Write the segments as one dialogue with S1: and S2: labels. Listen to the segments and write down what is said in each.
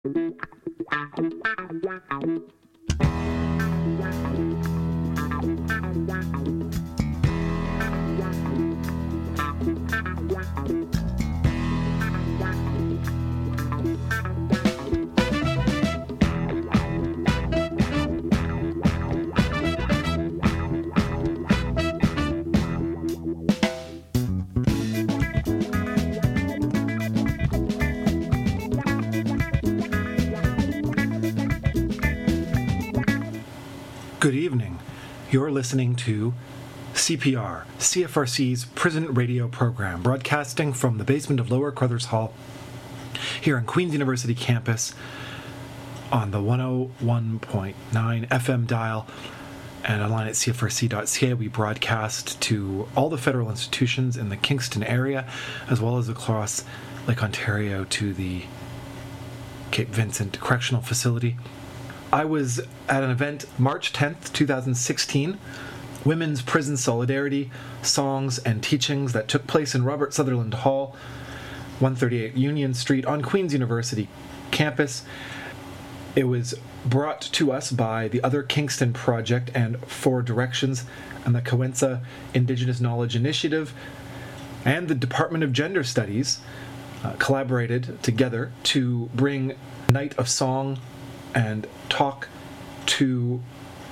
S1: Good evening. You're listening to CPR, CFRC's prison radio program, broadcasting from the basement of Lower Crothers Hall here on Queen's University campus on the 101.9 FM dial and online at cfrc.ca. We broadcast to all the federal institutions in the Kingston area, as well as across Lake Ontario to the Cape Vincent Correctional Facility. I was at an event March 10th, 2016, Women's Prison Solidarity, Songs and Teachings, that took place in Robert Sutherland Hall, 138 Union Street on Queen's University campus. It was brought to us by the Other Kingston Project and Four Directions and the Cahuenza Indigenous Knowledge Initiative and the Department of Gender Studies collaborated together to bring a night of song and talk to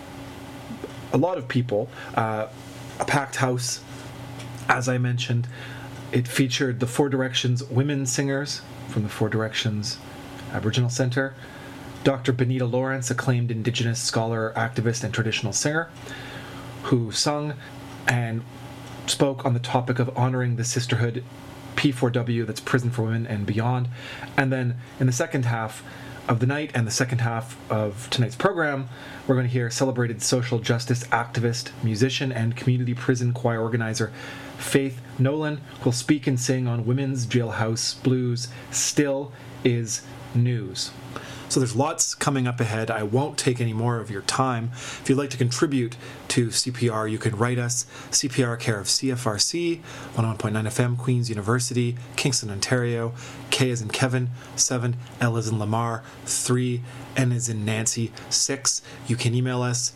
S1: a lot of people, a packed house. As I mentioned, it featured the Four Directions women singers from the Four Directions Aboriginal Centre, Dr. Benita Lawrence, acclaimed Indigenous scholar, activist, and traditional singer, who sung and spoke on the topic of honoring the sisterhood P4W, that's Prison for Women and beyond. And then in the second half of the night and the second half of tonight's program, we're going to hear celebrated social justice activist, musician, and community prison choir organizer Faith Nolan, who will speak and sing on women's jailhouse blues, Still Is News. So there's lots coming up ahead. I won't take any more of your time. If you'd like to contribute to CPR, you can write us, CPR care of CFRC, 101.9 FM, Queen's University, Kingston, Ontario, K as in Kevin, 7, L as in Lamar, 3, N as in Nancy, 6. You can email us,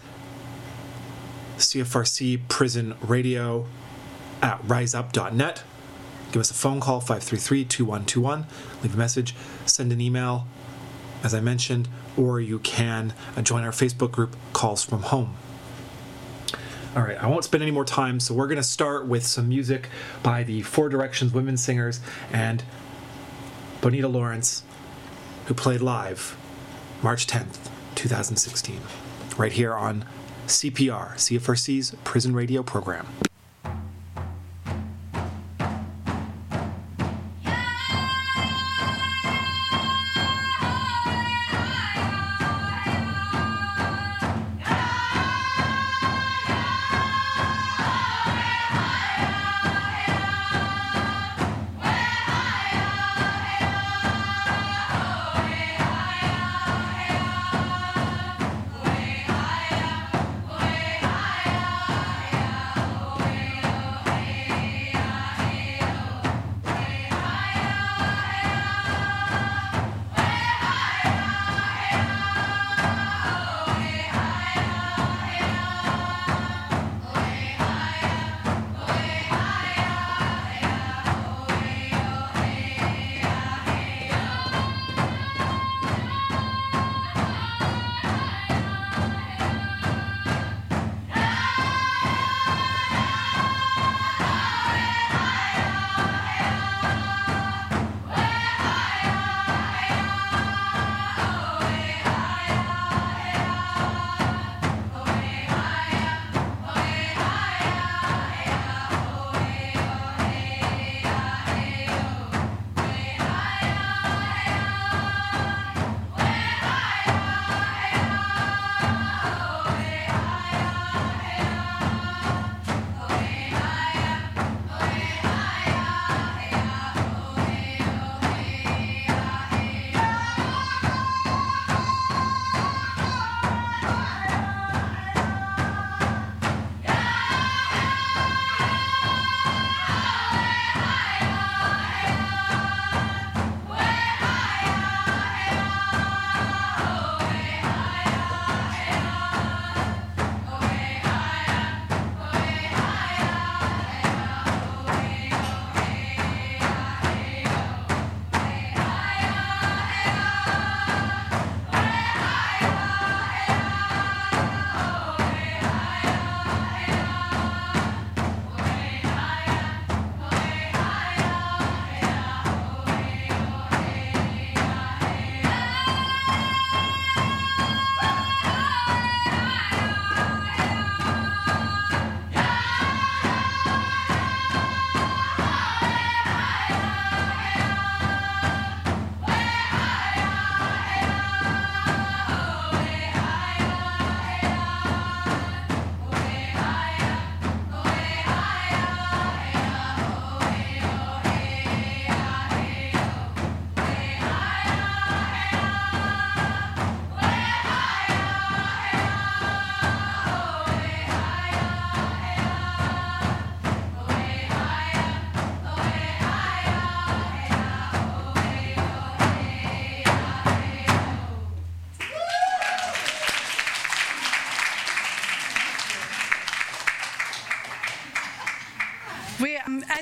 S1: cfrcprisonradio@riseup.net. Give us a phone call, 533-2121. Leave a message, send an email, as I mentioned, or you can join our Facebook group, Calls From Home. All right, I won't spend any more time, so we're going to start with some music by the Four Directions women singers and Bonita Lawrence, who played live March 10th, 2016, right here on CPR, CFRC's prison radio program.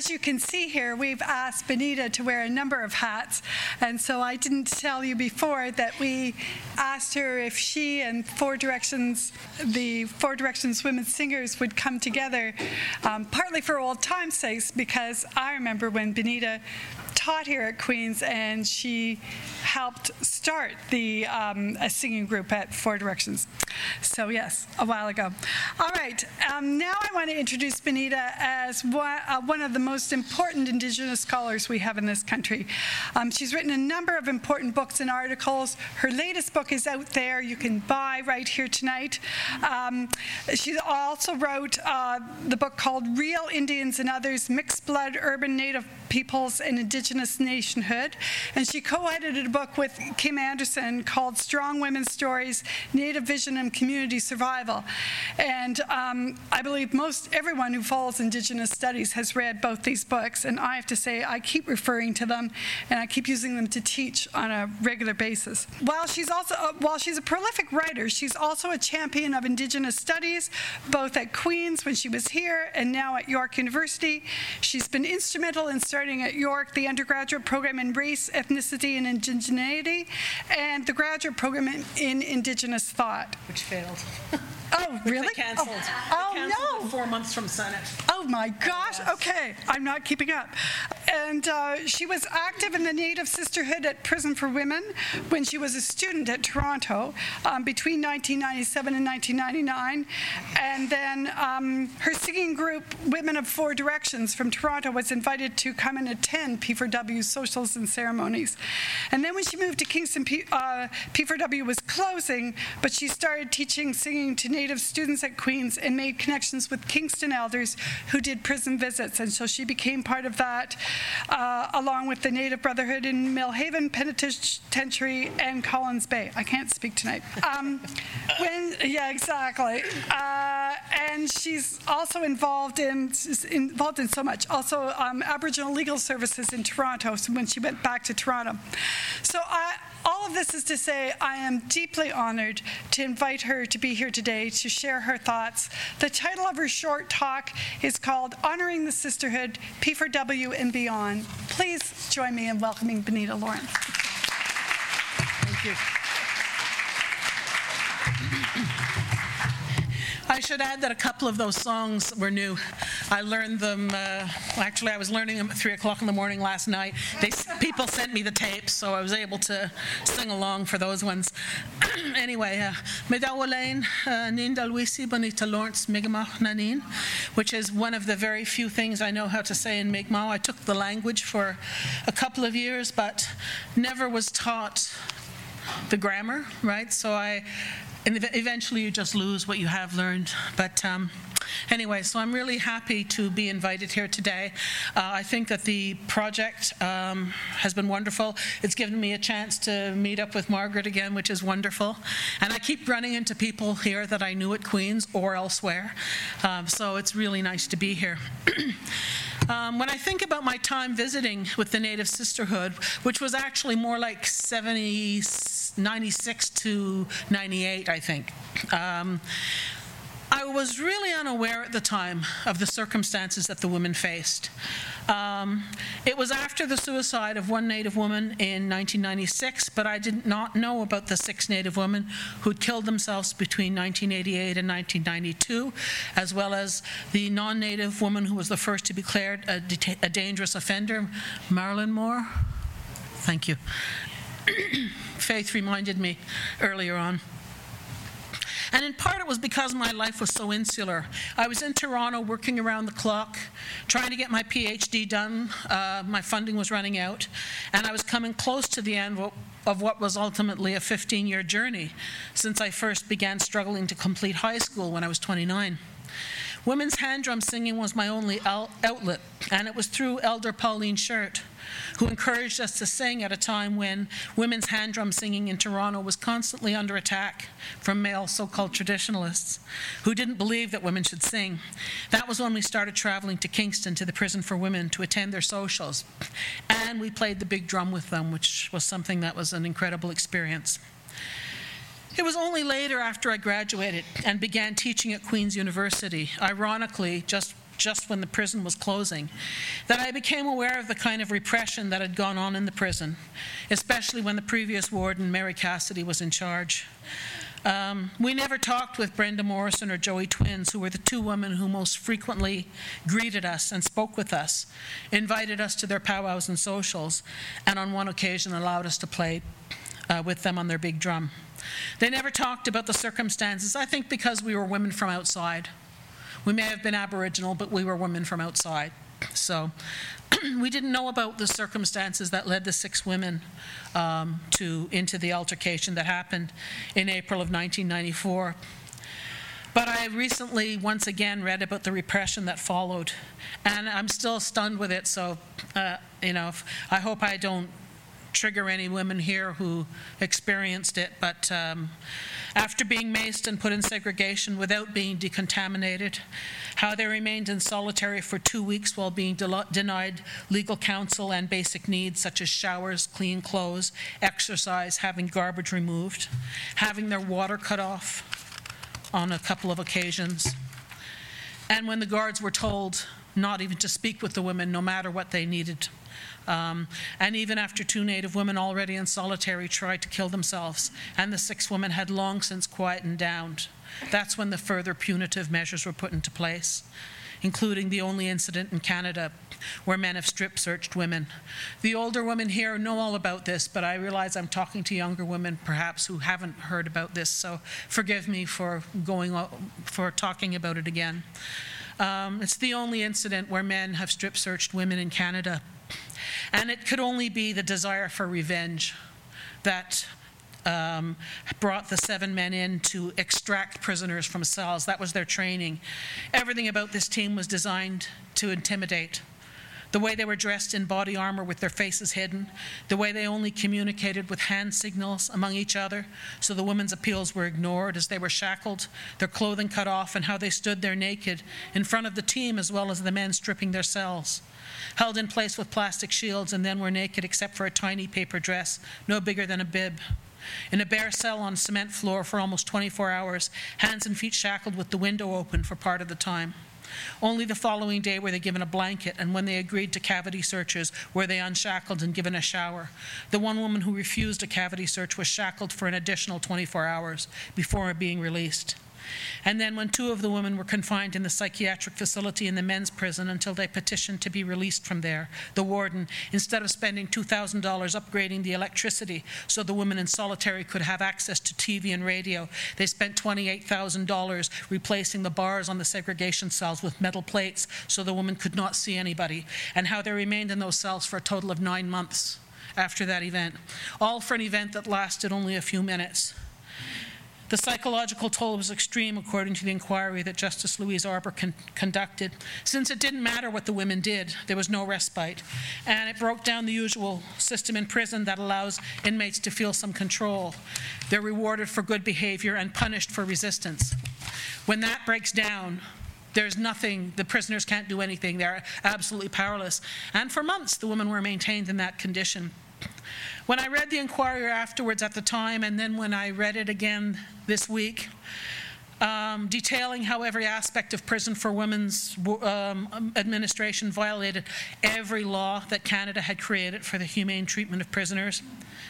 S2: as you can see here, we've asked Benita to wear a number of hats, and so I didn't tell you before that we asked her if she and the Four Directions Women Singers would come together, partly for old time's sakes, because I remember when Benita taught here at Queen's, and she helped start a singing group at Four Directions. So yes, a while ago. All right, now I want to introduce Benita as one of the most important Indigenous scholars we have in this country. She's written a number of important books and articles. Her latest book is out there. You can buy right here tonight. She also wrote the book called Real Indians and Others, Mixed Blood, Urban Native Peoples and Indigenous Nationhood. And she co-edited a book with Kim Anderson called Strong Women's Stories, Native Vision and Community Survival. And I believe most everyone who follows Indigenous studies has read both these books. And I have to say, I keep referring to them, and I keep using them to teach on a regular basis. While she's a prolific writer, she's also a champion of Indigenous studies, both at Queen's when she was here and now at York University. She's been instrumental in starting at York the undergraduate program in race, ethnicity, and indigeneity, and the graduate program in Indigenous thought.
S3: Which failed.
S2: Oh, really?
S3: They canceled.
S2: Oh,
S3: they canceled
S2: no.
S3: 4 months from Senate.
S2: Oh, my gosh.
S3: Yes.
S2: Okay. I'm not keeping up. And she was active in the Native Sisterhood at Prison for Women when she was a student at Toronto between 1997 and 1999. And then her singing group, Women of Four Directions from Toronto, was invited to come and attend P4W's socials and ceremonies. And then when she moved to Kingston, P4W was closing, but she started teaching singing to Native students at Queen's and made connections with Kingston elders who did prison visits. And so she became part of that, along with the Native Brotherhood in Millhaven Penitentiary and Collins Bay. I can't speak tonight. Yeah, exactly. And she's also involved in so much. Also, Aboriginal Legal Services in Toronto, so when she went back to Toronto. So all of this is to say I am deeply honored to invite her to be here today to share her thoughts. The title of her short talk is called Honoring the Sisterhood, P4W and Beyond. Please join me in welcoming Benita Lawrence.
S3: Thank you. I should add that a couple of those songs were new. I learned them, actually I was learning them at 3 o'clock in the morning last night. People sent me the tapes, so I was able to sing along for those ones. Anyway, Medawalain Ninda Luisi Bonita Lawrence Mi'kmaq Nanin, which is one of the very few things I know how to say in Mi'kmaq. I took the language for a couple of years, but never was taught the grammar, right? So and eventually you just lose what you have learned. But anyway, so I'm really happy to be invited here today. I think that the project has been wonderful. It's given me a chance to meet up with Margaret again, which is wonderful. And I keep running into people here that I knew at Queen's or elsewhere. So it's really nice to be here. When I think about my time visiting with the Native Sisterhood, which was actually more like 96 to 98, I think, I was really unaware at the time of the circumstances that the women faced. It was after the suicide of one Native woman in 1996, but I did not know about the 6 Native women who'd killed themselves between 1988 and 1992, as well as the non-Native woman who was the first to be declared a dangerous offender, Marilyn Moore. Thank you. Faith reminded me earlier on. And in part it was because my life was so insular. I was in Toronto working around the clock, trying to get my PhD done. My funding was running out, and I was coming close to the end of what was ultimately a 15-year journey since I first began struggling to complete high school when I was 29. Women's hand drum singing was my only outlet, and it was through Elder Pauline Shirt, who encouraged us to sing at a time when women's hand drum singing in Toronto was constantly under attack from male so-called traditionalists who didn't believe that women should sing. That was when we started traveling to Kingston to the Prison for Women to attend their socials, and we played the big drum with them, which was something that was an incredible experience. It was only later, after I graduated and began teaching at Queen's University, ironically, just just when the prison was closing, that I became aware of the kind of repression that had gone on in the prison, especially when the previous warden, Mary Cassidy, was in charge. We never talked with Brenda Morrison or Joey Twins, who were the two women who most frequently greeted us and spoke with us, invited us to their powwows and socials, and on one occasion allowed us to play with them on their big drum. They never talked about the circumstances, I think because we were women from outside. We may have been Aboriginal, but we were women from outside. So we didn't know about the circumstances that led the 6 women into the altercation that happened in April of 1994. But I recently, once again, read about the repression that followed, and I'm still stunned with it. So, I hope I don't trigger any women here who experienced it, but after being maced and put in segregation without being decontaminated, how they remained in solitary for 2 weeks while being denied legal counsel and basic needs such as showers, clean clothes, exercise, having garbage removed, having their water cut off on a couple of occasions, and when the guards were told not even to speak with the women no matter what they needed. And even after 2 Native women already in solitary tried to kill themselves, and the 6 women had long since quietened down, that's when the further punitive measures were put into place, including the only incident in Canada where men have strip-searched women. The older women here know all about this, but I realize I'm talking to younger women, perhaps, who haven't heard about this, so forgive me for talking about it again. It's the only incident where men have strip-searched women in Canada. And it could only be the desire for revenge that brought the 7 men in to extract prisoners from cells. That was their training. Everything about this team was designed to intimidate. The way they were dressed in body armor with their faces hidden, the way they only communicated with hand signals among each other, so the women's appeals were ignored as they were shackled, their clothing cut off, and how they stood there naked in front of the team as well as the men stripping their cells, held in place with plastic shields, and then were naked except for a tiny paper dress, no bigger than a bib. In a bare cell on a cement floor for almost 24 hours, hands and feet shackled with the window open for part of the time. Only the following day were they given a blanket, and when they agreed to cavity searches, were they unshackled and given a shower. The one woman who refused a cavity search was shackled for an additional 24 hours before being released. And then when 2 of the women were confined in the psychiatric facility in the men's prison until they petitioned to be released from there, the warden, instead of spending $2,000 upgrading the electricity so the women in solitary could have access to TV and radio, they spent $28,000 replacing the bars on the segregation cells with metal plates so the women could not see anybody, and how they remained in those cells for a total of 9 months after that event, all for an event that lasted only a few minutes. The psychological toll was extreme, according to the inquiry that Justice Louise Arbour conducted. Since it didn't matter what the women did, there was no respite. And it broke down the usual system in prison that allows inmates to feel some control. They're rewarded for good behavior and punished for resistance. When that breaks down, there's nothing, the prisoners can't do anything. They're absolutely powerless. And for months, the women were maintained in that condition. When I read the inquiry afterwards at the time, and then when I read it again this week, detailing how every aspect of prison for women's administration violated every law that Canada had created for the humane treatment of prisoners,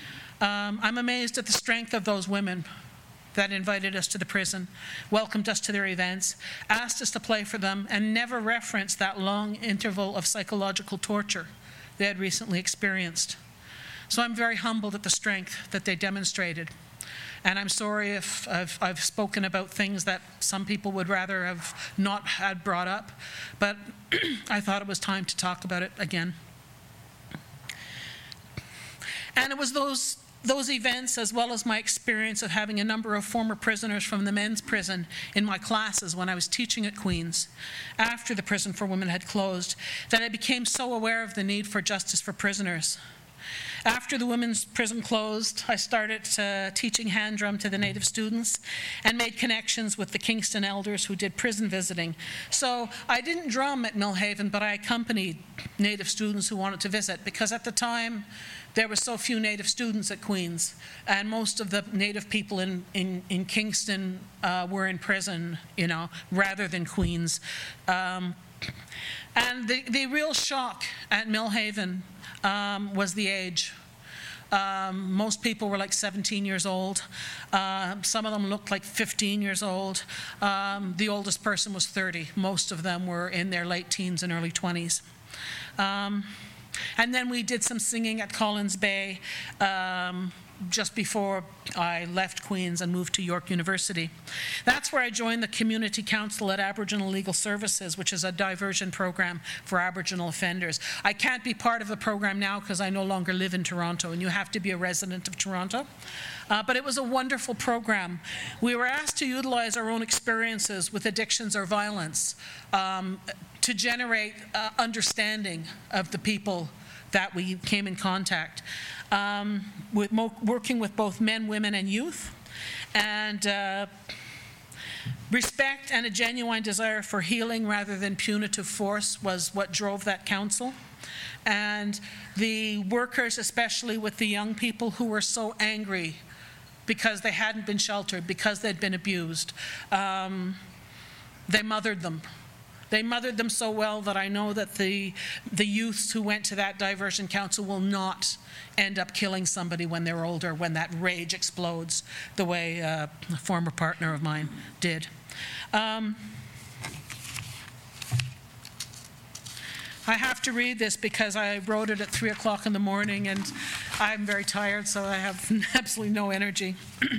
S3: I'm amazed at the strength of those women that invited us to the prison, welcomed us to their events, asked us to play for them, and never referenced that long interval of psychological torture they had recently experienced. So I'm very humbled at the strength that they demonstrated. And I'm sorry if I've spoken about things that some people would rather have not had brought up, but I thought it was time to talk about it again. And it was those events, as well as my experience of having a number of former prisoners from the men's prison in my classes when I was teaching at Queen's, after the prison for women had closed, that I became so aware of the need for justice for prisoners. After the women's prison closed, I started teaching hand drum to the Native students and made connections with the Kingston elders who did prison visiting. So I didn't drum at Millhaven, but I accompanied Native students who wanted to visit, because at the time there were so few Native students at Queen's, and most of the Native people in Kingston were in prison, rather than Queen's. And the real shock at Millhaven was the age. Most people were like 17 years old. Some of them looked like 15 years old. The oldest person was 30. Most of them were in their late teens and early 20s. And then we did some singing at Collins Bay just before I left Queen's and moved to York University. That's where I joined the Community Council at Aboriginal Legal Services, which is a diversion program for Aboriginal offenders. I can't be part of the program now because I no longer live in Toronto, and you have to be a resident of Toronto. But it was a wonderful program. We were asked to utilize our own experiences with addictions or violence to generate understanding of the people that we came in contact, working with both men, women, and youth, and respect and a genuine desire for healing rather than punitive force was what drove that council. And the workers, especially with the young people who were so angry because they hadn't been sheltered, because they'd been abused, they mothered them. They mothered them so well that I know that the youths who went to that diversion council will not end up killing somebody when they're older, when that rage explodes, the way a former partner of mine did. I have to read this because I wrote it at 3 o'clock in the morning and I'm very tired, so I have absolutely no energy.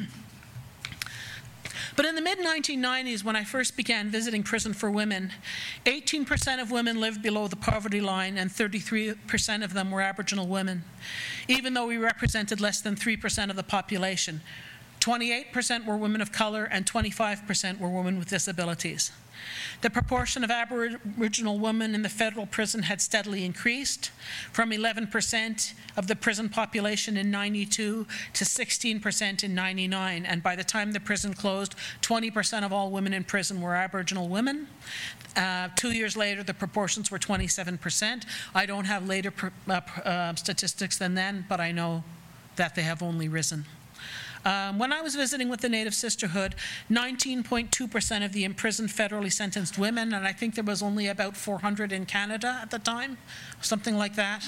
S3: But in the mid-1990s, when I first began visiting prison for women, 18% of women lived below the poverty line and 33% of them were Aboriginal women, even though we represented less than 3% of the population. 28% were women of color and 25% were women with disabilities. The proportion of Aboriginal women in the federal prison had steadily increased from 11% of the prison population in 92 to 16% in 99. And by the time the prison closed, 20% of all women in prison were Aboriginal women. 2 years later, the proportions were 27%. I don't have later statistics than then, but I know that they have only risen. When I was visiting with the Native Sisterhood, 19.2% of the imprisoned federally sentenced women, and I think there was only about 400 in Canada at the time, something like that,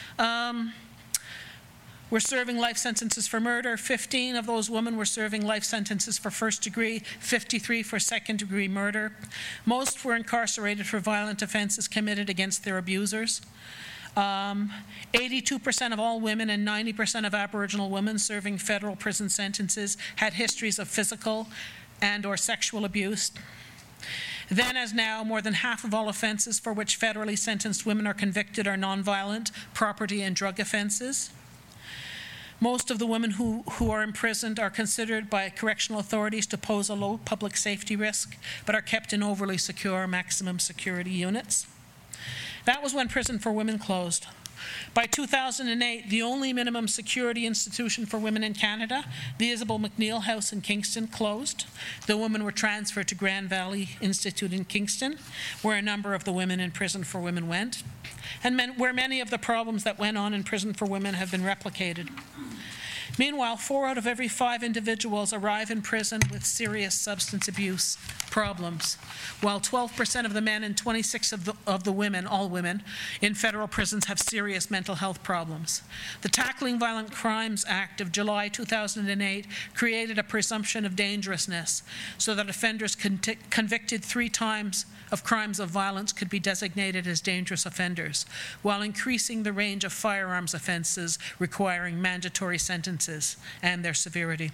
S3: were serving life sentences for murder. 15 of those women were serving life sentences for first degree, 53 for second degree murder. Most were incarcerated for violent offenses committed against their abusers. 82% of all women and 90% of Aboriginal women serving federal prison sentences had histories of physical and or sexual abuse. Then as now, more than half of all offenses for which federally sentenced women are convicted are nonviolent, property and drug offenses. Most of the women who are imprisoned are considered by correctional authorities to pose a low public safety risk, but are kept in overly secure maximum security units. That was when Prison for Women closed. By 2008, the only minimum security institution for women in Canada, the Isabel McNeil House in Kingston, closed. The women were transferred to Grand Valley Institute in Kingston, where a number of the women in Prison for Women went, and where many of the problems that went on in Prison for Women have been replicated. Meanwhile, 4 out of every 5 individuals arrive in prison with serious substance abuse problems, while 12% of the men and 26% of the women, all women, in federal prisons have serious mental health problems. The Tackling Violent Crimes Act of July 2008 created a presumption of dangerousness so that offenders convicted 3 times of crimes of violence could be designated as dangerous offenders, while increasing the range of firearms offenses requiring mandatory sentences and their severity.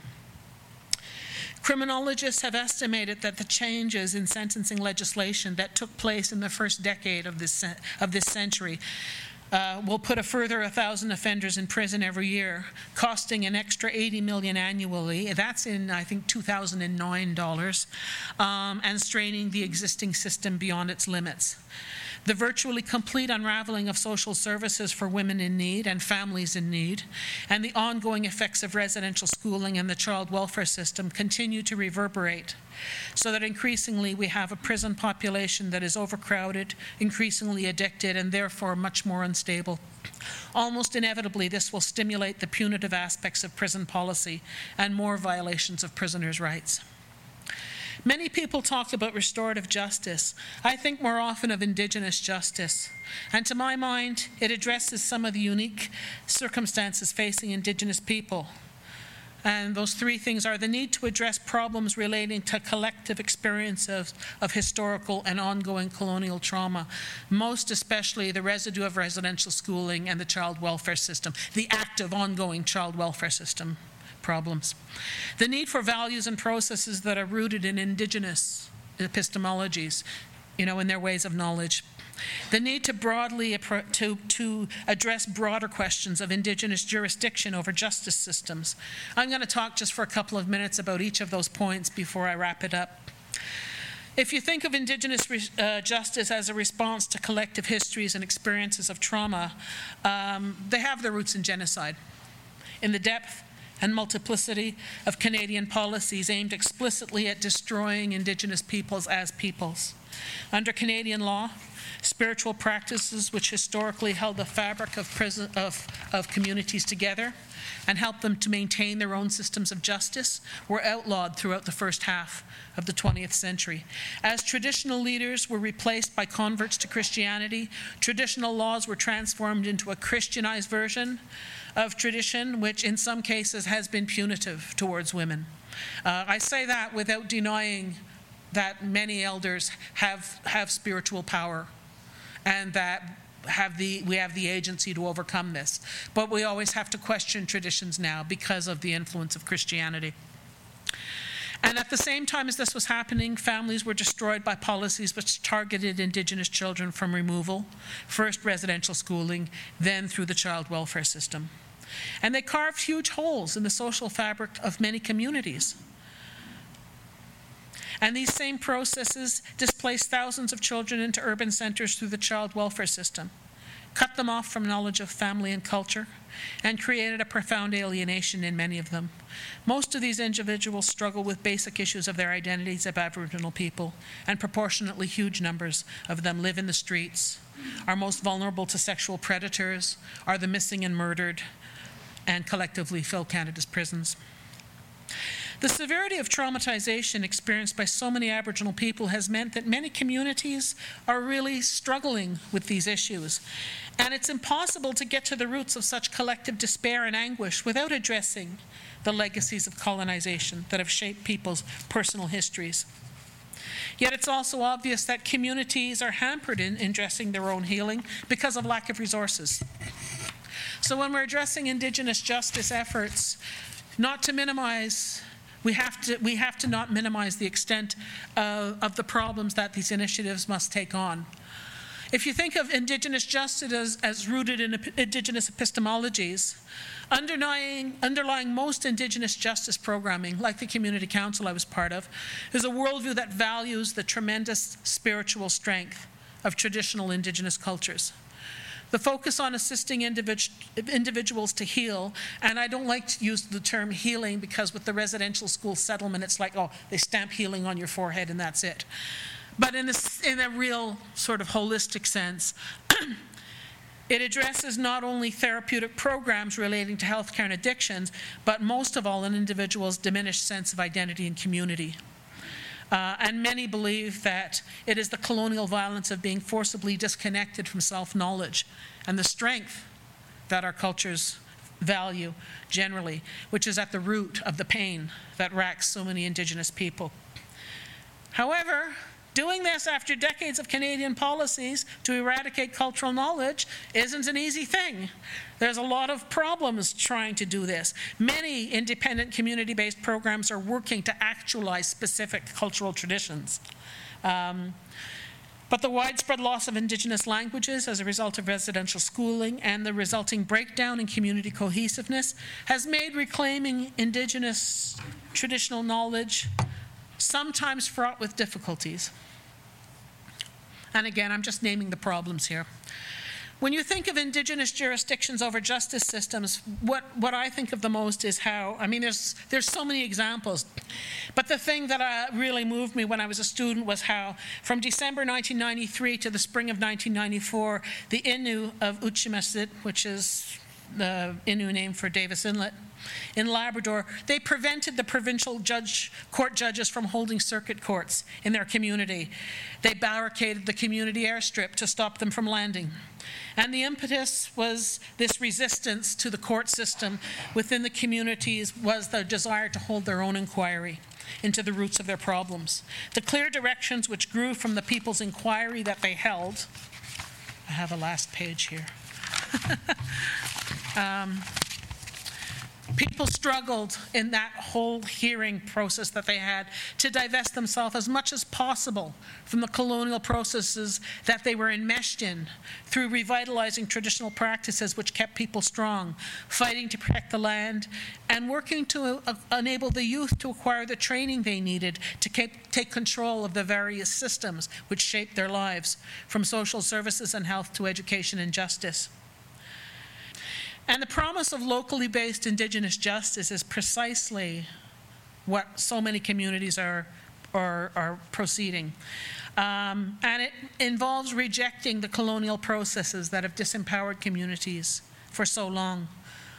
S3: Criminologists have estimated that the changes in sentencing legislation that took place in the first decade of this century will put a further 1,000 offenders in prison every year, costing an extra $80 million annually. That's in, I think, 2009 dollars, and straining the existing system beyond its limits. The virtually complete unraveling of social services for women in need and families in need, and the ongoing effects of residential schooling and the child welfare system continue to reverberate, so that increasingly we have a prison population that is overcrowded, increasingly addicted, and therefore much more unstable. Almost inevitably, this will stimulate the punitive aspects of prison policy and more violations of prisoners' rights. Many people talk about restorative justice. I think more often of Indigenous justice. And to my mind, it addresses some of the unique circumstances facing Indigenous people. And those three things are the need to address problems relating to collective experience of historical and ongoing colonial trauma, most especially the residue of residential schooling and the child welfare system, the active ongoing child welfare system problems. The need for values and processes that are rooted in Indigenous epistemologies, in their ways of knowledge. The need to broadly to address broader questions of Indigenous jurisdiction over justice systems. I'm going to talk just for a couple of minutes about each of those points before I wrap it up. If you think of Indigenous justice as a response to collective histories and experiences of trauma, they have their roots in genocide, in the depth and multiplicity of Canadian policies aimed explicitly at destroying Indigenous peoples as peoples. Under Canadian law, spiritual practices which historically held the fabric of communities together and helped them to maintain their own systems of justice were outlawed throughout the first half of the 20th century. As traditional leaders were replaced by converts to Christianity, traditional laws were transformed into a Christianized version of tradition, which in some cases has been punitive towards women. I say that without denying that many elders have spiritual power and that we have the agency to overcome this. But we always have to question traditions now because of the influence of Christianity. And at the same time as this was happening, families were destroyed by policies which targeted Indigenous children from removal, first residential schooling, then through the child welfare system. And they carved huge holes in the social fabric of many communities. And these same processes displaced thousands of children into urban centres through the child welfare system, cut them off from knowledge of family and culture, and created a profound alienation in many of them. Most of these individuals struggle with basic issues of their identities of Aboriginal people, and proportionately huge numbers of them live in the streets, are most vulnerable to sexual predators, are the missing and murdered, and collectively fill Canada's prisons. The severity of traumatization experienced by so many Aboriginal people has meant that many communities are really struggling with these issues. And it's impossible to get to the roots of such collective despair and anguish without addressing the legacies of colonization that have shaped people's personal histories. Yet it's also obvious that communities are hampered in addressing their own healing because of lack of resources. So when we're addressing Indigenous justice efforts, we have to not minimize the extent of the problems that these initiatives must take on. If you think of Indigenous justice as rooted in Indigenous epistemologies, underlying most Indigenous justice programming, like the Community Council I was part of, is a worldview that values the tremendous spiritual strength of traditional Indigenous cultures. The focus on assisting individuals to heal, and I don't like to use the term healing because with the residential school settlement, it's like, oh, they stamp healing on your forehead and that's it. But in a real sort of holistic sense, it addresses not only therapeutic programs relating to healthcare and addictions, but most of all, an individual's diminished sense of identity and community. And many believe that it is the colonial violence of being forcibly disconnected from self-knowledge and the strength that our cultures value generally, which is at the root of the pain that racks so many Indigenous people. However, doing this after decades of Canadian policies to eradicate cultural knowledge isn't an easy thing. There's a lot of problems trying to do this. Many independent community-based programs are working to actualize specific cultural traditions. But the widespread loss of Indigenous languages as a result of residential schooling and the resulting breakdown in community cohesiveness has made reclaiming Indigenous traditional knowledge sometimes fraught with difficulties. And again, I'm just naming the problems here. When you think of Indigenous jurisdictions over justice systems, what I think of the most is how, there's so many examples, but the thing that really moved me when I was a student was how from December 1993 to the spring of 1994, the Innu of Uchimasit, which is the Innu name for Davis Inlet, In Labrador, they prevented the provincial court judges from holding circuit courts in their community. They barricaded the community airstrip to stop them from landing. And the impetus was this resistance to the court system within the communities was the desire to hold their own inquiry into the roots of their problems. The clear directions which grew from the people's inquiry that they held. I have a last page here. People struggled in that whole hearing process that they had to divest themselves as much as possible from the colonial processes that they were enmeshed in through revitalizing traditional practices which kept people strong, fighting to protect the land, and working to enable the youth to acquire the training they needed to take control of the various systems which shaped their lives, from social services and health to education and justice. And the promise of locally based Indigenous justice is precisely what so many communities are proceeding. And it involves rejecting the colonial processes that have disempowered communities for so long.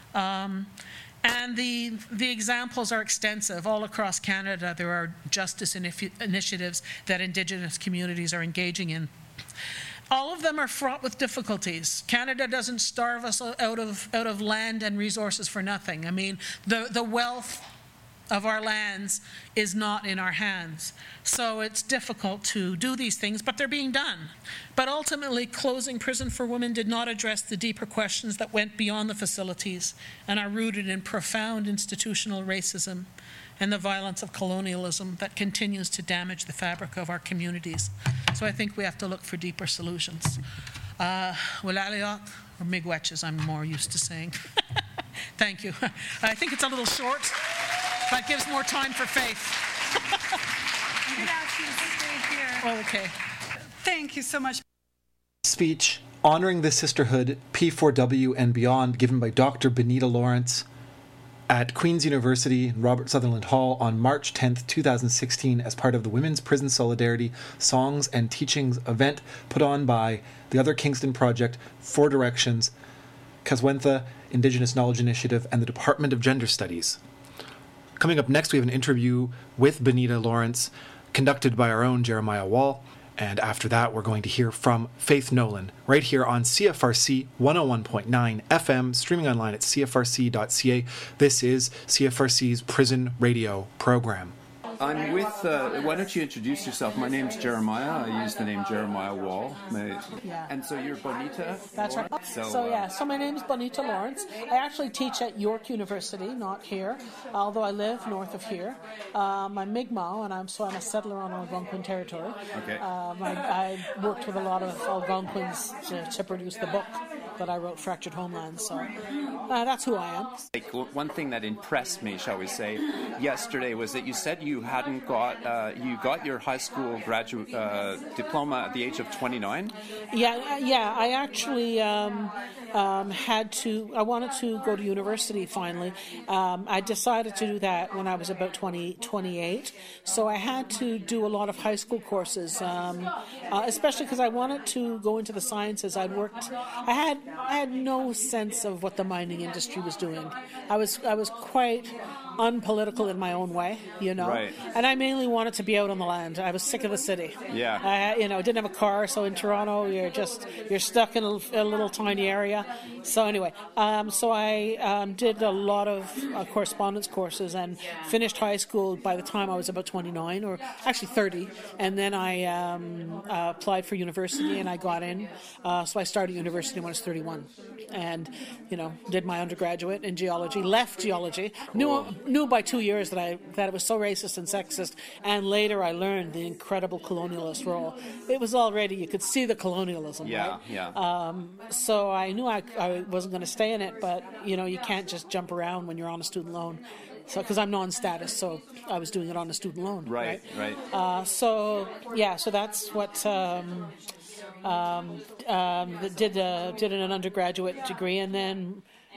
S3: And the examples are extensive. All across Canada, there are justice initiatives that Indigenous communities are engaging in. All of them are fraught with difficulties. Canada doesn't starve us out of land and resources for nothing. I mean, the wealth of our lands is not in our hands. So it's difficult to do these things, but they're being done. But ultimately, closing prison for women did not address the deeper questions that went beyond the facilities and are rooted in profound institutional racism and the violence of colonialism that continues to damage the fabric of our communities. So I think we have to look for deeper solutions. Wilaliot, or miigwech, as I'm more used to saying. Thank you. I think it's a little short, but gives more time for faith.
S2: I'm going to ask you to stay here.
S3: Oh, okay.
S2: Thank you so much.
S1: Speech honoring the sisterhood, P4W and beyond, given by Dr. Benita Lawrence at Queen's University in Robert Sutherland Hall on March 10th, 2016 as part of the Women's Prison Solidarity Songs and Teachings event put on by the Other Kingston Project, Four Directions, Kaswentha Indigenous Knowledge Initiative, and the Department of Gender Studies. Coming up next, we have an interview with Benita Lawrence conducted by our own Jeremiah Wall. And after that, we're going to hear from Faith Nolan right here on CFRC 101.9 FM, streaming online at cfrc.ca. This is CFRC's Prison Radio program.
S4: I'm with, why don't you introduce yourself? My name's Jeremiah. I use the name Jeremiah Wall. And so you're Bonita?
S3: That's right. So my name's Bonita Lawrence. I actually teach at York University, not here, although I live north of here. I'm Mi'kmaq, and I'm a settler on Algonquin territory.
S4: Okay.
S3: I worked with a lot of Algonquins to produce the book that I wrote, Fractured Homelands. So that's who I am.
S4: Like, one thing that impressed me, shall we say, yesterday was that you said you hadn't got you got your high school graduate diploma at the age of 29.
S3: Yeah. I actually I wanted to go to university finally. I decided to do that when I was about 28. So I had to do a lot of high school courses, especially because I wanted to go into the sciences. I had no sense of what the mining industry was doing. I was quite unpolitical in my own way,
S4: Right.
S3: And I mainly wanted to be out on the land. I was sick of the city.
S4: Yeah.
S3: I didn't have a car, so in Toronto you're stuck in a little tiny area. So anyway, so I did a lot of correspondence courses and finished high school by the time I was about 29, or actually 30, and then I applied for university and I got in. So I started university when I was 31, and did my undergraduate in geology. Left geology.
S4: Cool.
S3: Knew by 2 years that it was so racist and sexist, and later I learned the incredible colonialist role. It was already, you could see the colonialism, right?
S4: Yeah.
S3: So I knew I wasn't going to stay in it, but you can't just jump around when you're on a student loan. So, because I'm non-status, so I was doing it on a student loan.
S4: Right.
S3: So that's what did an undergraduate degree, and then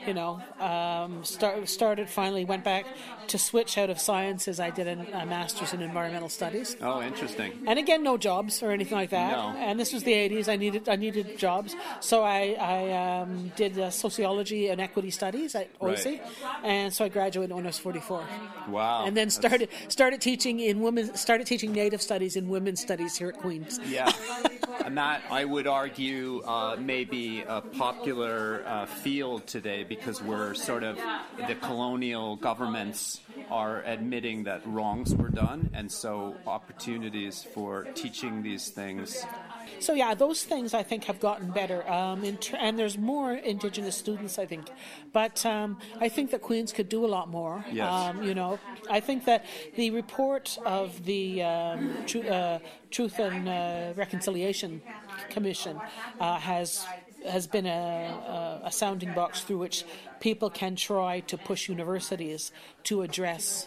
S3: finally went back to switch out of sciences. I did a master's in environmental studies.
S4: Oh, interesting.
S3: And again, no jobs or anything like that.
S4: No.
S3: And this was the 80s. I needed jobs. So I did sociology and equity studies at OISE.
S4: Right.
S3: And so I graduated when I was 44.
S4: Wow.
S3: And then started teaching Native studies in women's studies here at Queen's.
S4: Yeah. And that, I would argue, may be a popular field today, because we're sort of, the colonial governments are admitting that wrongs were done, and so opportunities for teaching these things.
S3: So yeah, those things I think have gotten better, and there's more Indigenous students, I think. But I think that Queen's could do a lot more.
S4: Yes.
S3: I think that the report of the Truth and Reconciliation Commission has been a sounding box through which people can try to push universities to address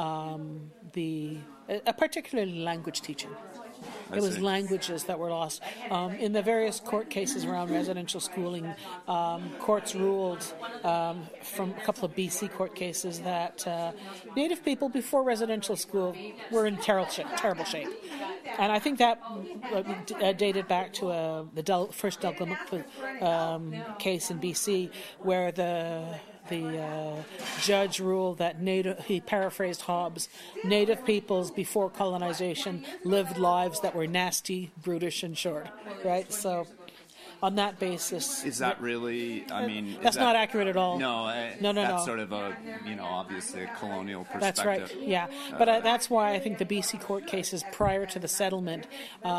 S3: particularly language teaching. It was languages that were lost. In the various court cases around residential schooling, courts ruled from a couple of BC court cases that Native people before residential school were in terrible shape. And I think that dated back to the first Delgamuukw case in BC, where the judge ruled that he paraphrased Hobbes, Native peoples before colonization lived lives that were nasty, brutish, and short, right? So on that basis...
S4: Is that really,
S3: that's not accurate at all.
S4: No. That's sort of a, obviously a colonial perspective.
S3: That's right, yeah. But that's why I think the BC court cases prior to the settlement,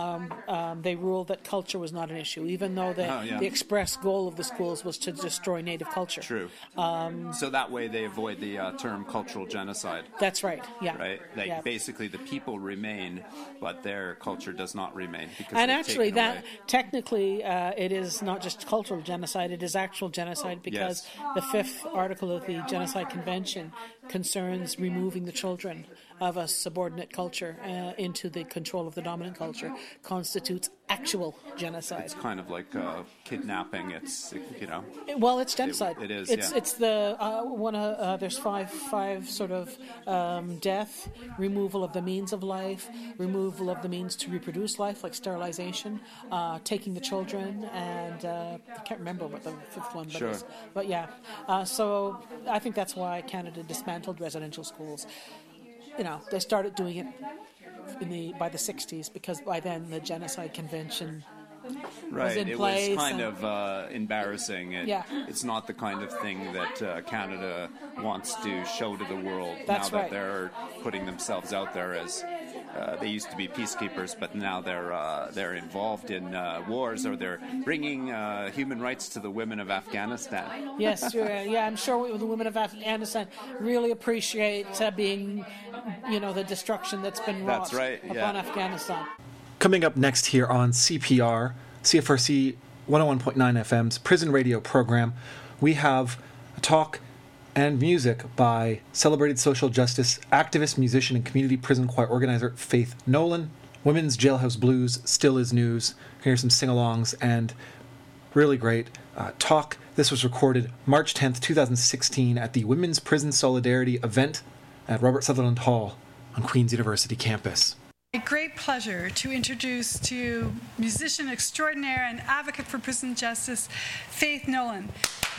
S3: they ruled that culture was not an issue, even though the express goal of the schools was to destroy Native culture.
S4: True. So that way they avoid the term cultural genocide.
S3: That's right, yeah.
S4: Right? Basically the people remain, but their culture does not remain.
S3: And actually technically it is not just cultural genocide, it is actual genocide, because the 5th article of the Genocide Convention concerns removing the children of a subordinate culture into the control of the dominant culture, constitutes actual genocide.
S4: It's kind of like kidnapping. It's
S3: Well, it's genocide.
S4: It is.
S3: It's the there's five sort of death, removal of the means of life, removal of the means to reproduce life, like sterilization, taking the children, and I can't remember what the 5th one is. But yeah, so I think that's why Canada dismantled residential schools. They started doing it by the 60s, because by then the Genocide Convention was in place.
S4: It was kind of embarrassing. It's not the kind of thing that Canada wants to show to the world.
S3: That's
S4: now that they're putting themselves out there as they used to be peacekeepers, but now they're involved in wars, or they're bringing human rights to the women of Afghanistan.
S3: Yes, I'm sure the women of Afghanistan really appreciate being, the destruction that's been wrought upon Afghanistan.
S1: Coming up next here on CPR, CFRC 101.9 FM's prison radio program, we have a talk and music by celebrated social justice activist, musician, and community prison choir organizer Faith Nolan. Women's Jailhouse Blues still is news. Here's some sing-alongs and really great talk. This was recorded March 10th, 2016 at the Women's Prison Solidarity event at Robert Sutherland Hall on Queen's University campus.
S2: A great pleasure to introduce to you musician extraordinaire and advocate for prison justice, Faith Nolan.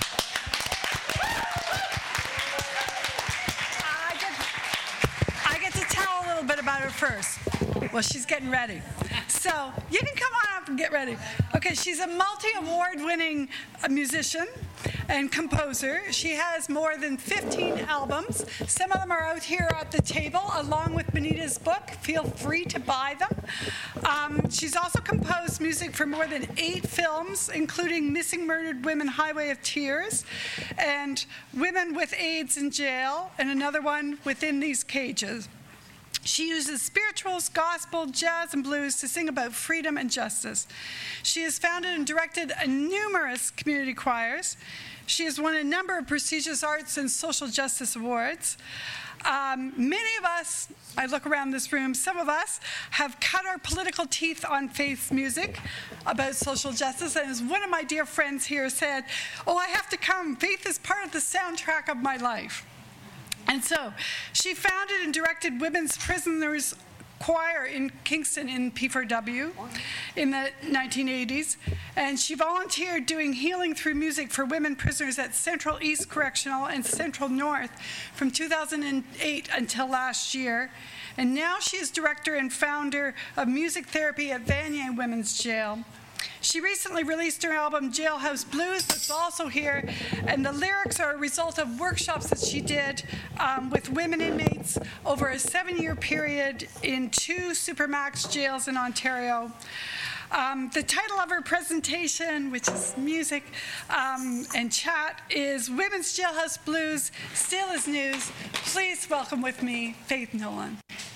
S2: I get to tell a little bit about her first. Well, she's getting ready. So you can come on up and get ready. Okay, she's a multi-award-winning musician and composer. She has more than 15 albums. Some of them are out here at the table, along with Benita's book. Feel free to buy them. She's also composed music for more than 8 films, including Missing Murdered Women, Highway of Tears, and Women with AIDS in Jail, and another one, Within These Cages. She uses spirituals, gospel, jazz, and blues to sing about freedom and justice. She has founded and directed numerous community choirs. She has won a number of prestigious arts and social justice awards. Many of us I look around this room, some of us have cut our political teeth on Faith's music about social justice, and as one of my dear friends here said, oh, I have to come. Faith is part of the soundtrack of my life. And so she founded and directed Women's Prisoners Choir in Kingston in P4W in the 1980s, and she volunteered doing healing through music for women prisoners at Central East Correctional and Central North from 2008 until last year. And now she is director and founder of music therapy at Vanier Women's Jail. She recently released her album Jailhouse Blues, that's also here, and the lyrics are a result of workshops that she did with women inmates over a 7-year period in 2 Supermax jails in Ontario. The title of her presentation, which is music and chat, is Women's Jailhouse Blues, Still Is News. Please welcome with me, Faith Nolan.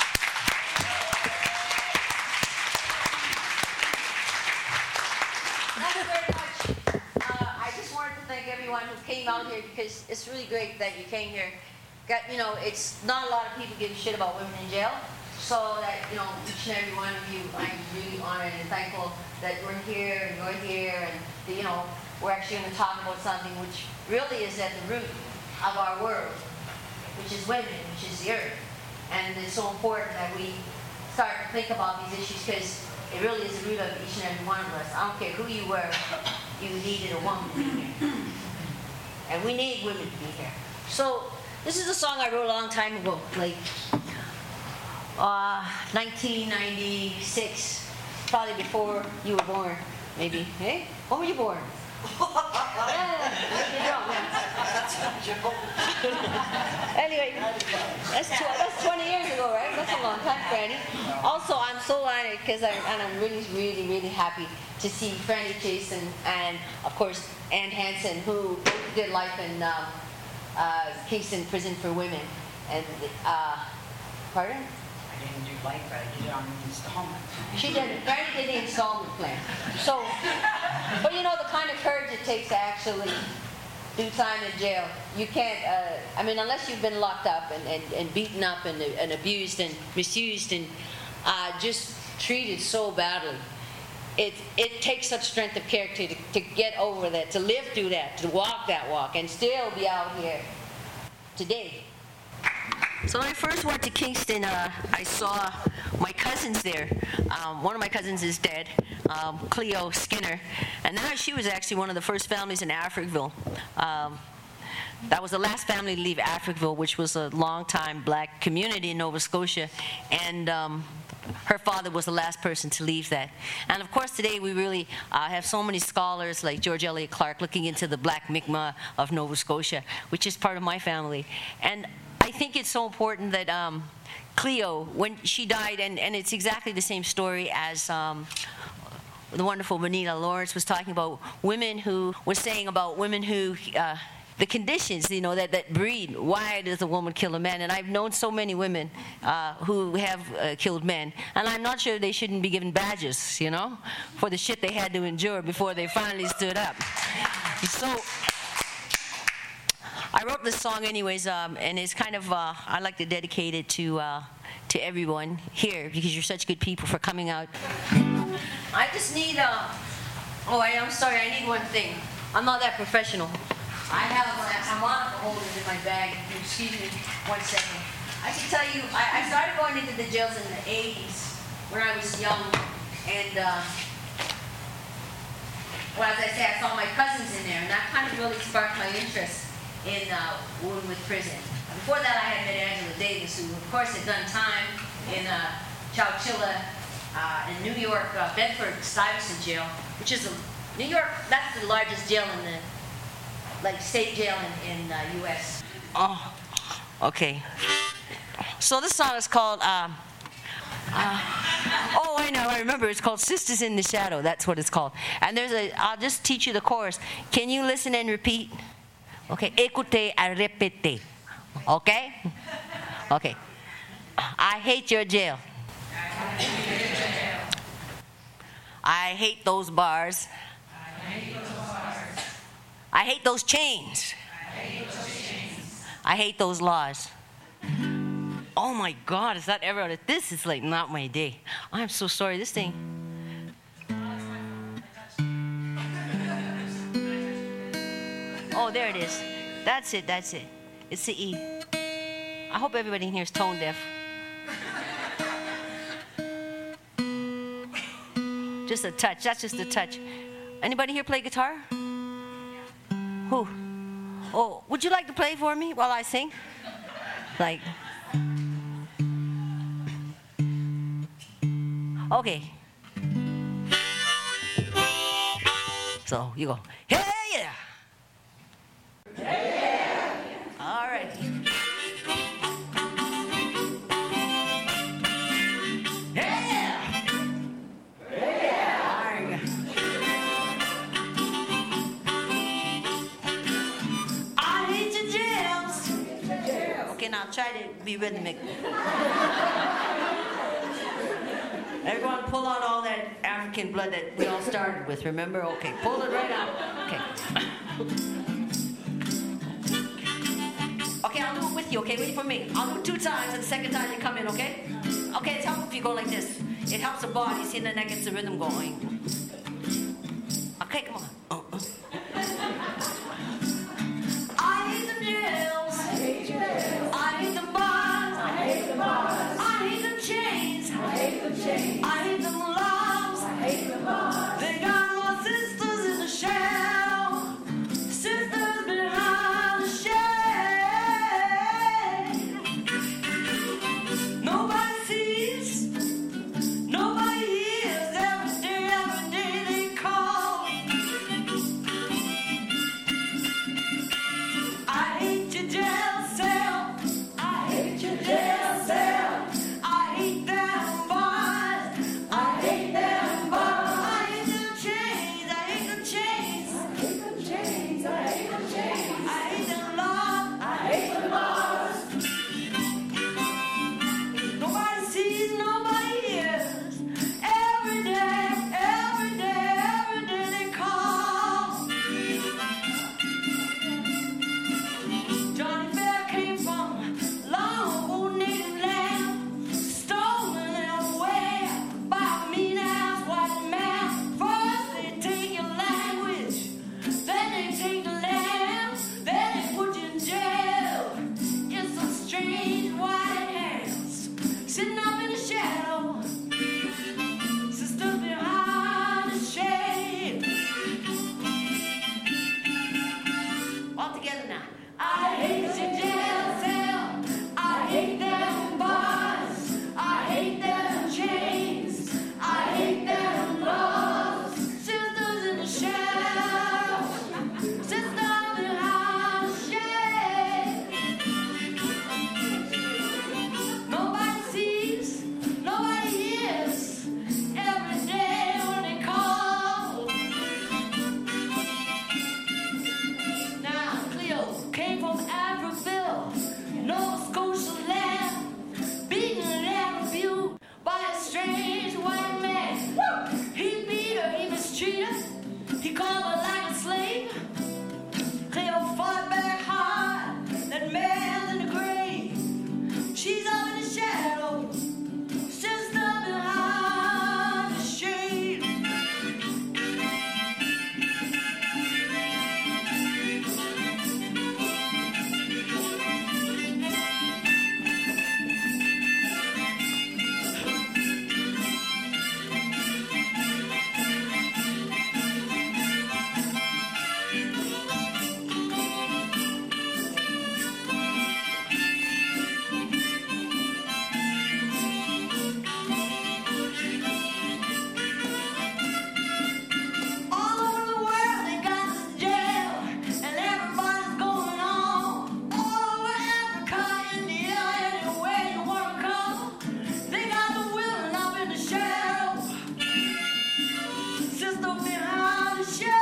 S5: Who came out here, because it's really great that you came here. It's not a lot of people give a shit about women in jail, so that, each and every one of you, I'm really honored and thankful that we're here and you're here, and we're actually going to talk about something which really is at the root of our world, which is women, which is the earth. And it's so important that we start to think about these issues, because it really is the root of each and every one of us. I don't care who you were, you needed a woman to be here. And we need women to be here. So this is a song I wrote a long time ago, like 1996, probably before you were born, maybe. Hey, when were you born? Anyway, that's 20 years ago, right? That's a long time, Franny. Also, I'm so honored because I'm really, really, really happy to see Franny Chase and of course, Ann Hansen, who did life in Kingston Prison for Women. And, pardon?
S6: I didn't do life, but I did it on the installment.
S5: Franny did the installment plan. So, but the kind of courage it takes to actually do time in jail. You can't, unless you've been locked up and beaten up and abused and misused and just treated so badly. It takes such strength of character to get over that, to live through that, to walk that walk, and still be out here today. So when I first went to Kingston, I saw my cousins there. One of my cousins is dead, Cleo Skinner, and she was actually one of the first families in Africville. That was the last family to leave Africville, which was a long-time black community in Nova Scotia, and her father was the last person to leave that. And of course today we really have so many scholars like George Elliott Clark looking into the black Mi'kmaq of Nova Scotia, which is part of my family. And I think it's so important that Cleo, when she died, and it's exactly the same story as the wonderful Benita Lawrence was talking about, women who was saying about women who the conditions, that breed. Why does a woman kill a man? And I've known so many women who have killed men, and I'm not sure they shouldn't be given badges, for the shit they had to endure before they finally stood up. So I wrote this song anyways, and it's kind of, I like to dedicate it to everyone here, because you're such good people for coming out. I just need, I'm sorry, I need one thing. I'm not that professional. I have harmonica holders in my bag. Excuse me 1 second. I should tell you, I started going into the jails in the 80s when I was young. And, as I say, I saw my cousins in there, and that kind of really sparked my interest in Women with Prison. Before that, I had met Angela Davis, who, of course, had done time in Chowchilla, in New York, Bedford-Stuyvesant Jail, which is New York, that's the largest jail in the state jail in U.S. Oh, okay. So this song is called, I know, I remember. It's called Sisters in the Shadow. That's what it's called. And I'll just teach you the chorus. Can you listen and repeat? Okay. Écoutez et répétez. Okay? Okay. I hate your jail. I hate those bars. I hate those chains. I hate those laws. Oh,
S7: Oh my God, is that ever? This is like not my day. I'm so sorry. This thing. Oh, there it is. That's it. It's the E. I hope everybody in here is tone deaf. Just a touch. That's just a touch. Anybody here play guitar? Who? Oh, would you like to play for me while I sing? Like. Okay. So you go. Hey yeah. Hey yeah. All right. Now try to be rhythmic. Everyone pull out all that African blood that we all started with, remember? Okay, pull it right out. Okay. Okay, I'll do it with you, okay? Wait for me. I'll do it 2 times, and the second time you come in, okay? Okay, it's helpful if you go like this. It helps the body, see, and then that gets the rhythm going. Okay, come on. I hate the jails. I hate the bars. I hate the chains. I hate the laws. They got more sisters in the shadow. Sisters behind the shade. Nobody sees. Nobody hears. Every day they call. I hate your jail cell. I hate your jail cell. I hate them bars. I hate them bars. I hate them chains. I hate them chains. I hate them chains. I hate them chains. I hate them laws. I hate them laws. Nobody sees, nobody hears. Every day they call. Johnny Bear came from long old native land, stolen away by a mean-ass white man. First they take your language, then they take the land, then they put you in jail. It's some strange white hands sitting up in the shadow, sisters behind the shade. All together now. I hate your jail cell. I hate them bars. I hate them chains. I hate them laws. Sisters in the shadow. Sisters behind the shade. Nobody sees. Nobody hears. Every day when they call. Now, Cleo came from Africville, Nova Scotia land, beaten and abused by a strange white man. He beat her, he mistreated her, he called her like a slave. Cleo fought back hard, that man's in the grave. She's up in the shadow, sister behind the shade. All over the world they got this jail, and everybody's going on. All over Africa, India, anywhere you wanna come, they got the women up in the shadow, sister behind the shade.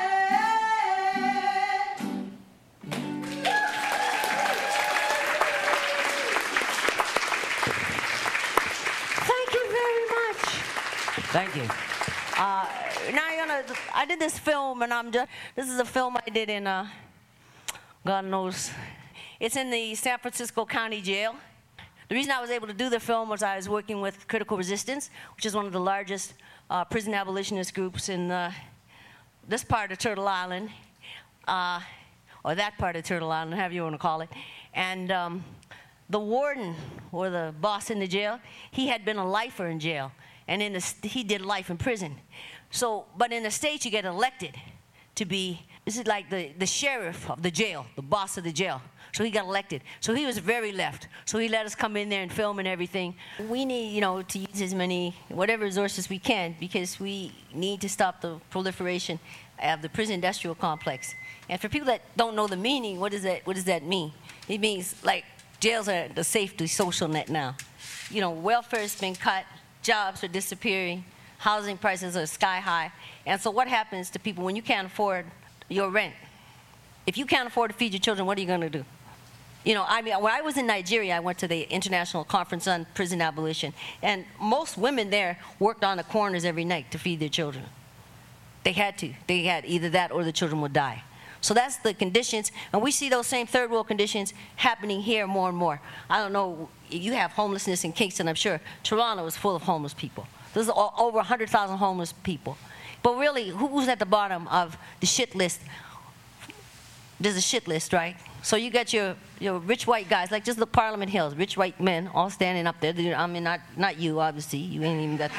S7: Thank you very much. Thank you. Now I did this film, and this is a film I did in, God knows, it's in the San Francisco County Jail.
S8: The reason I was able to do the film was I was working with Critical Resistance, which is one of the largest prison abolitionist groups in this part of Turtle Island, or that part of Turtle Island, however you want to call it. And the warden, or the boss in the jail, he had been a lifer in jail, and he did life in prison. So, but in the States, you get elected to be, this is like the sheriff of the jail, the boss of the jail. So he got elected. So he was very left. So he let us come in there and film and everything. We need, you know, to use as many, whatever resources we can, because we need to stop the proliferation of the prison industrial complex. And for people that don't know the meaning, what does that mean? It means, like, jails are the safety social net now. You know, welfare's been cut, jobs are disappearing, housing prices are sky high. And so what happens to people when you can't afford your rent? If you can't afford to feed your children, what are you going to do? You know, I mean, when I was in Nigeria, I went to the International Conference on Prison Abolition, and most women there worked on the corners every night to feed their children. They had to. They had either that or the children would die. So that's the conditions, and we see those same third world conditions happening here more and more. I don't know, you have homelessness in Kingston, I'm sure. Toronto is full of homeless people. There's over 100,000 homeless people. But really, who's at the bottom of the shit list? There's a shit list, right? So you got your rich white guys, like just the Parliament Hills, rich white men all standing up there. I mean, not you, obviously. You ain't even got,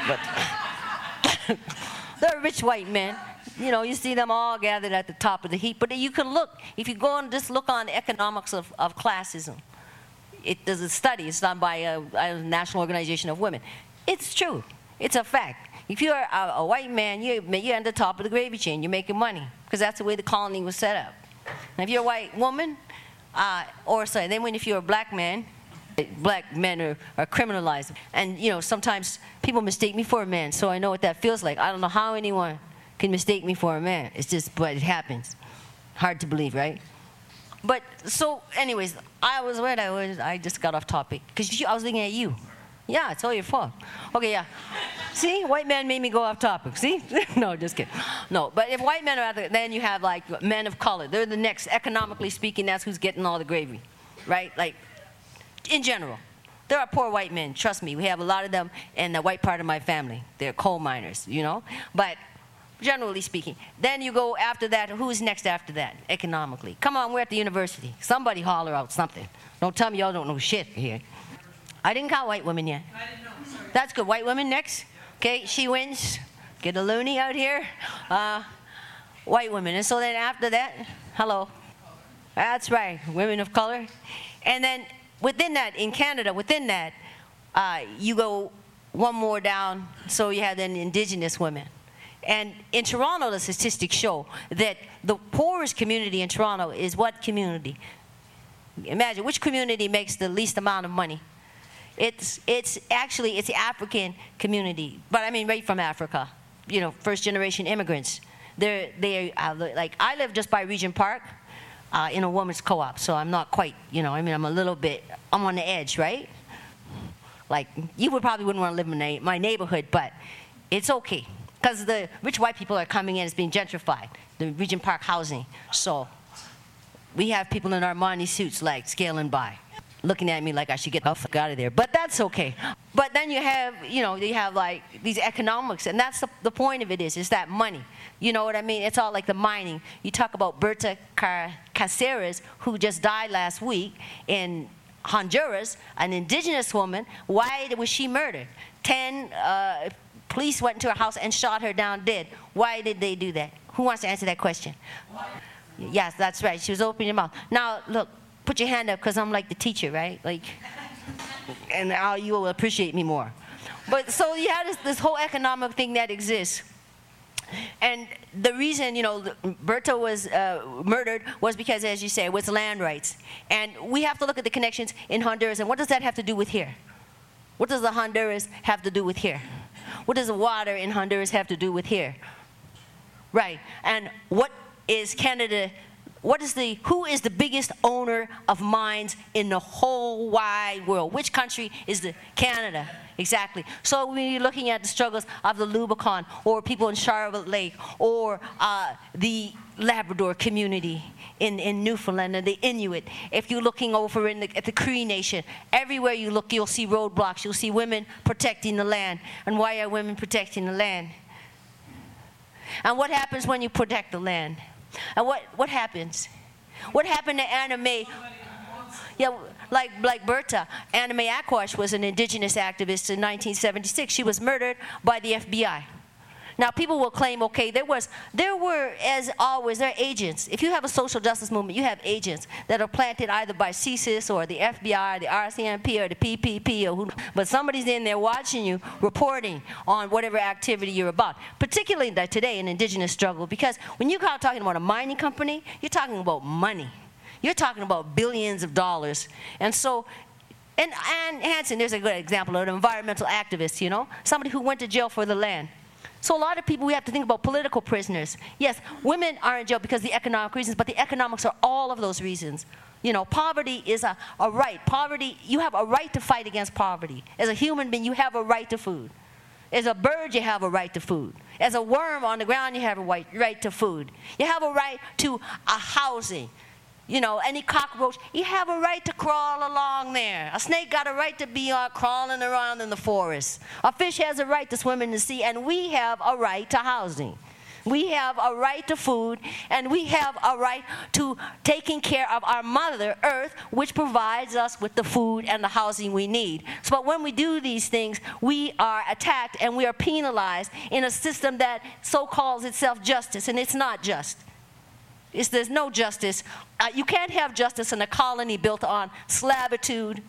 S8: but they're rich white men. You know, you see them all gathered at the top of the heap. But you can look, if you go and just look on the economics of classism. There's a study, it's done by a National Organization of Women. It's true, it's a fact. If you're a white man, you're at the top of the gravy chain, you're making money, because that's the way the colony was set up. And if you're a white woman, if you're a black man, black men are criminalized. And, you know, sometimes people mistake me for a man, so I know what that feels like. I don't know how anyone can mistake me for a man. It's just, but it happens. Hard to believe, right? But, so, anyways, I just got off topic, because I was looking at you. Yeah, it's all your fault. Okay, yeah. See, white men made me go off topic. See? No, just kidding. No, but if white men are out there, then you have like men of color. They're the next, economically speaking, that's who's getting all the gravy, right? Like, in general. There are poor white men, trust me. We have a lot of them in the white part of my family. They're coal miners, you know? But generally speaking. Then you go after that, who's next after that, economically? Come on, we're at the university. Somebody holler out something. Don't tell me y'all don't know shit here. I didn't count white women yet.
S3: I didn't know. Sorry.
S8: That's good. White women next. Okay, she wins. Get a loony out here. White women. And so then after that, hello. That's right, women of color. And then within that, in Canada, within that, you go one more down, so you have then indigenous women. And in Toronto, the statistics show that the poorest community in Toronto is what community? Imagine, which community makes the least amount of money? It's actually the African community, but I mean right from Africa, you know, first generation immigrants. They like, I live just by Regent Park in a woman's co-op, so I'm not quite, you know, I mean, I'm on the edge, right? Like, you probably wouldn't want to live in my neighborhood, but it's okay, because the rich white people are coming in, it's being gentrified, the Regent Park housing, so we have people in Armani suits, like, scaling by, looking at me like I should get the fuck out of there. But that's okay. But then you have, you know, you have like these economics, and that's the point of it is that money. You know what I mean? It's all like the mining. You talk about Berta Cáceres, who just died last week in Honduras, an indigenous woman. Why was she murdered? 10 police went into her house and shot her down dead. Why did they do that? Who wants to answer that question? Yes, that's right. She was opening her mouth. Now, look. Put your hand up, because I'm like the teacher, right? Like, and you will appreciate me more. But so you have this whole economic thing that exists. And the reason, you know, Berta was murdered was because, as you say, it was land rights. And we have to look at the connections in Honduras, and what does that have to do with here? What does the Honduras have to do with here? What does the water in Honduras have to do with here? Right. And what is Canada... who is the biggest owner of mines in the whole wide world? Which country is Canada? Exactly. So when you're looking at the struggles of the Lubicon, or people in Charlotte Lake, or the Labrador community in Newfoundland and the Inuit. If you're looking over at the Cree Nation, everywhere you look, you'll see roadblocks. You'll see women protecting the land. And why are women protecting the land? And what happens when you protect the land? And what happens? What happened to Anna Mae? Yeah, like Berta. Anna Mae Aquash was an indigenous activist in 1976. She was murdered by the FBI. Now, people will claim, okay, there were, as always, there are agents. If you have a social justice movement, you have agents that are planted either by CSIS or the FBI, or the RCMP, or the PPP, or who, but somebody's in there watching you, reporting on whatever activity you're about, particularly today in indigenous struggle, because when you're talking about a mining company, you're talking about money. You're talking about billions of dollars. And so, and Hansen, there's a good example of an environmental activist, you know, somebody who went to jail for the land. So a lot of people, we have to think about political prisoners. Yes, women are in jail because of the economic reasons, but the economics are all of those reasons. You know, poverty is a right. Poverty, you have a right to fight against poverty. As a human being, you have a right to food. As a bird, you have a right to food. As a worm on the ground, you have a right to food. You have a right to a housing. You know, any cockroach, you have a right to crawl along there. A snake got a right to be crawling around in the forest. A fish has a right to swim in the sea, and we have a right to housing. We have a right to food, and we have a right to taking care of our Mother Earth, which provides us with the food and the housing we need. So, but when we do these things, we are attacked and we are penalized in a system that so calls itself justice, and it's not just. There's no justice. You can't have justice in a colony built on slavitude,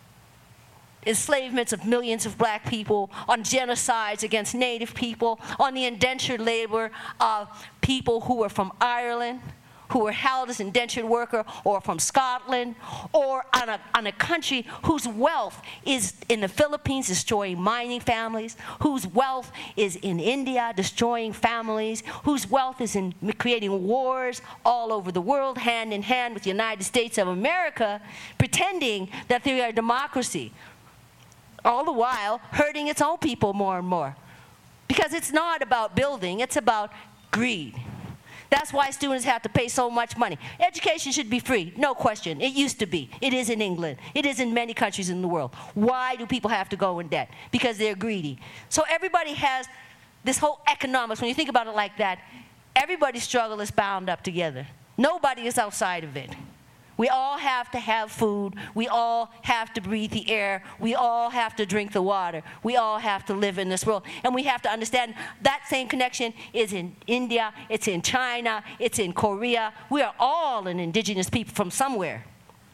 S8: enslavements of millions of black people, on genocides against Native people, on the indentured labor of people who were from Ireland, who were held as indentured worker, or from Scotland, or on a country whose wealth is in the Philippines destroying mining families, whose wealth is in India destroying families, whose wealth is in creating wars all over the world, hand in hand with the United States of America, pretending that they are a democracy, all the while hurting its own people more and more. Because it's not about building, it's about greed. That's why students have to pay so much money. Education should be free, no question. It used to be. It is in England. It is in many countries in the world. Why do people have to go in debt? Because they're greedy. So everybody has this whole economics. When you think about it like that, everybody's struggle is bound up together. Nobody is outside of it. We all have to have food. We all have to breathe the air. We all have to drink the water. We all have to live in this world. And we have to understand that same connection is in India, it's in China, it's in Korea. We are all an indigenous people from somewhere.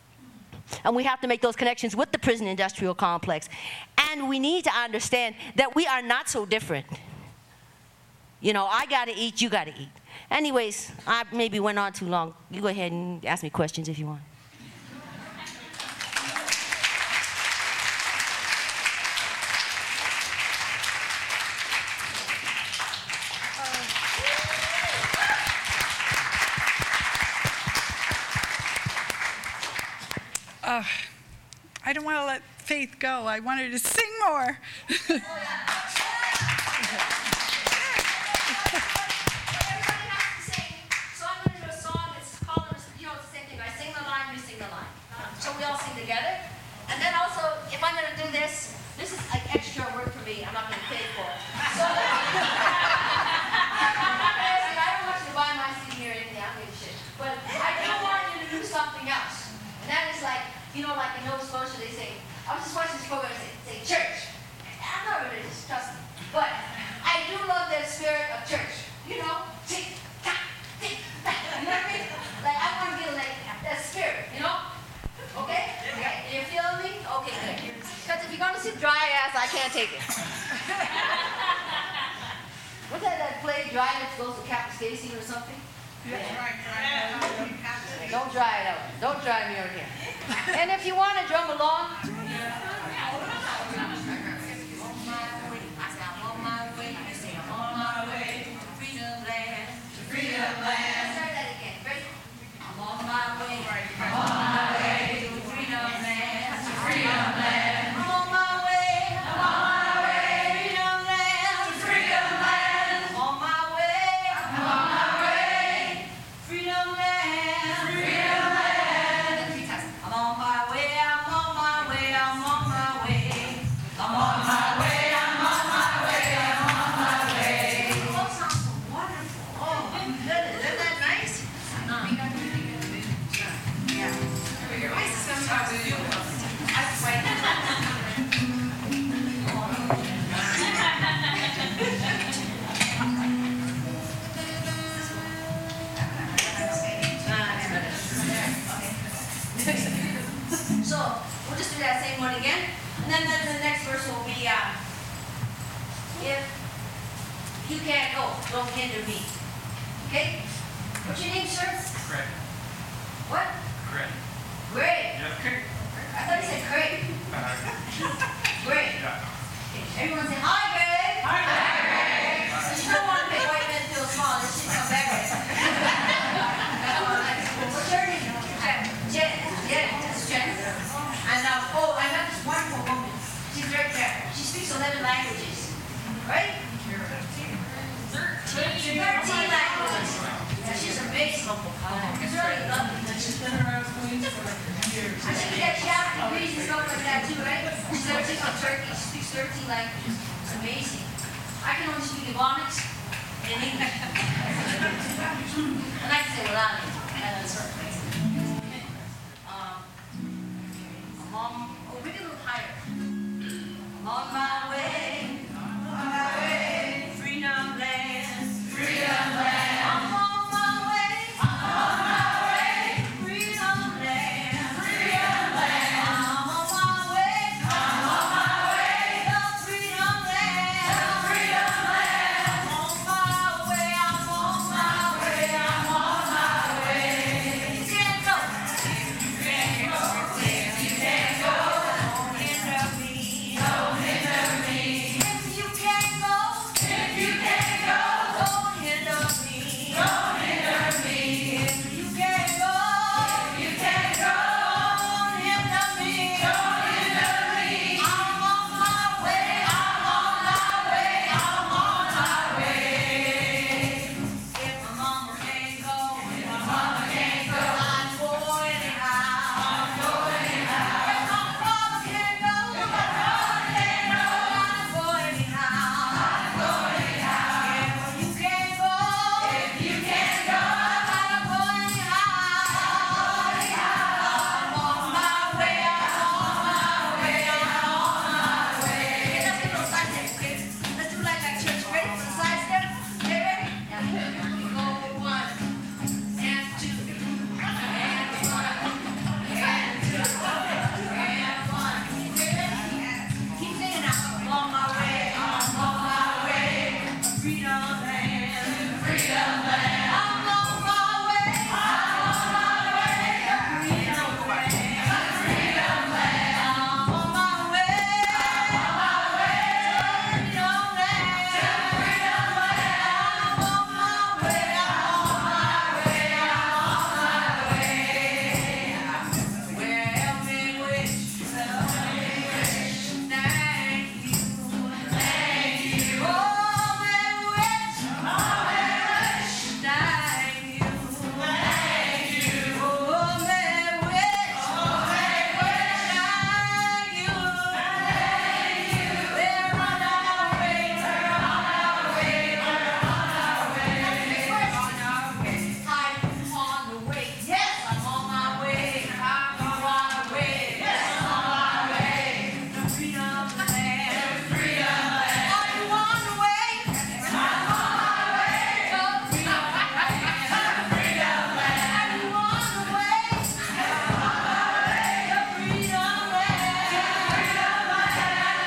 S8: And we have to make those connections with the prison industrial complex. And we need to understand that we are not so different. You know, I got to eat, you got to eat. Anyways, I maybe went on too long. You go ahead and ask me questions if you want.
S2: I don't want to let Faith go. I want her to sing more.
S8: So we all sing together. And then also, if I'm going to do this is like extra work for me. I'm not going to pay for it. So, I don't want you to buy my CD or anything. I don't give a shit. But I do want you to do something else. And that is like, you know, like in Nova Scotia, they say, I was just watching this program and say church. I'm not religious, trust me. But I do love that spirit of church. You know, tick, tock, tick, tock. You know what I mean? Like, I want to be like that spirit, you know? Okay? Okay. You feeling me? Okay, good. Because if you're going to sit dry ass, I can't take it. What's that play, Dry Lips Goes to Kapuskasing or something? Yeah. Don't dry it out. Don't dry me out here. And if you want to drum along, then the next verse will be, if you can't go, don't hinder me. Okay? What's your name, sir?
S9: Greg.
S8: What?
S9: Greg.
S8: Greg.
S9: Yeah. Okay.
S8: I thought you said Craig. Greg.
S9: Yeah.
S8: Okay. Everyone say, hi, Greg.
S9: Hi, Greg.
S8: So you don't want to make white men feel small. This should come back right. What's your name? Jen. Yeah, that's Jen. And oh, I met this wonderful woman. She's right there. She speaks 11 languages. Right? 13 languages. Yeah, she's amazing. It's really lovely.
S9: She's been around Queens for years.
S8: I think that Catholic degrees and stuff like that too, right? She's never taken on Turkey. She speaks 13 languages. It's amazing. I can only speak Ebonics and English. And I can say Lani. Oh, maybe a little higher. Long